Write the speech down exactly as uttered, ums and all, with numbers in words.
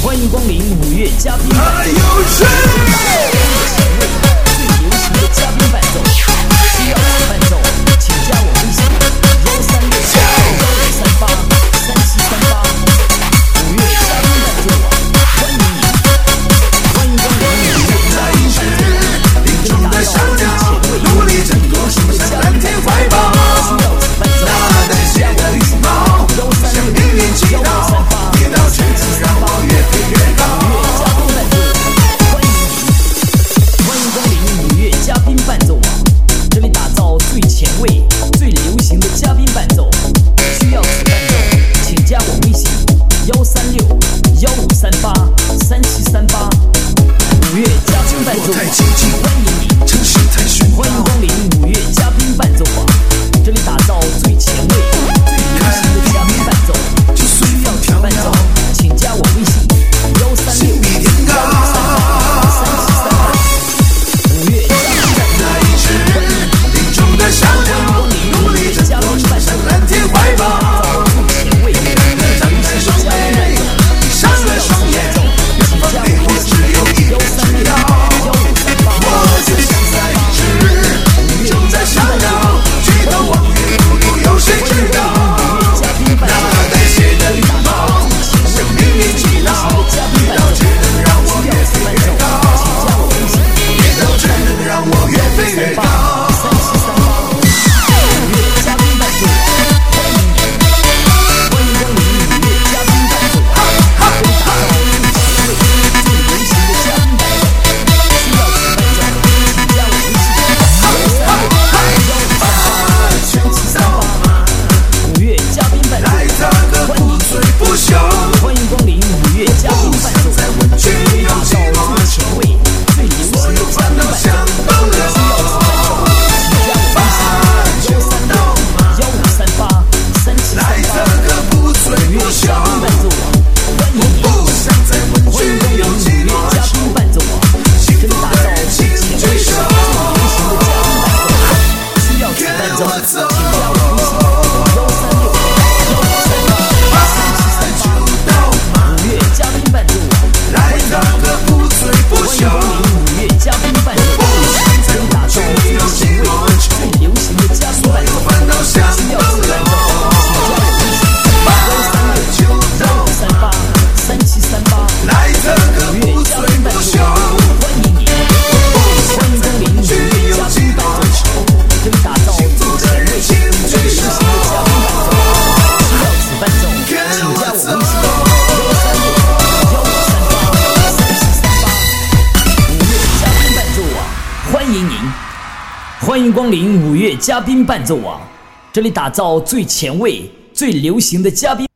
欢迎光临五月嘉宾还有谁？ 最流行的嘉宾伴奏，需要此伴奏，请加我微信幺三六幺五三八三七三八。五月嘉宾伴奏网，欢迎你，欢迎光临五月嘉宾伴奏网， 林中的小鸟，努力争夺什么像蓝天怀抱，那带血的羽毛，向命运祈祷，跌倒却能让我越飞越高。 嘉宾伴奏网，这里打造最前卫、最流行的嘉宾伴奏。需要此伴奏，请加我微信幺三六幺五三八三七三八。五月嘉宾伴奏网，欢迎你， 城市太喧闹， 欢迎光临五月嘉宾伴奏网，这里打造最前卫、最流行的嘉宾伴奏。需要此伴奏，请加我微信幺三六幺五三八三七三八。五月。 小鸟努力争夺什么像蓝天怀抱，张开双臂，闭上了双眼，远方离我只有一个知道。我就是在一只正在小鸟，举头望月不如有谁知道？那带血的羽毛，向命运祈祷，跌倒只能让我越飞越高，跌倒只能让我越飞越高。欢迎光临五月嘉宾伴奏网，这里打造最前卫、最流行的嘉宾。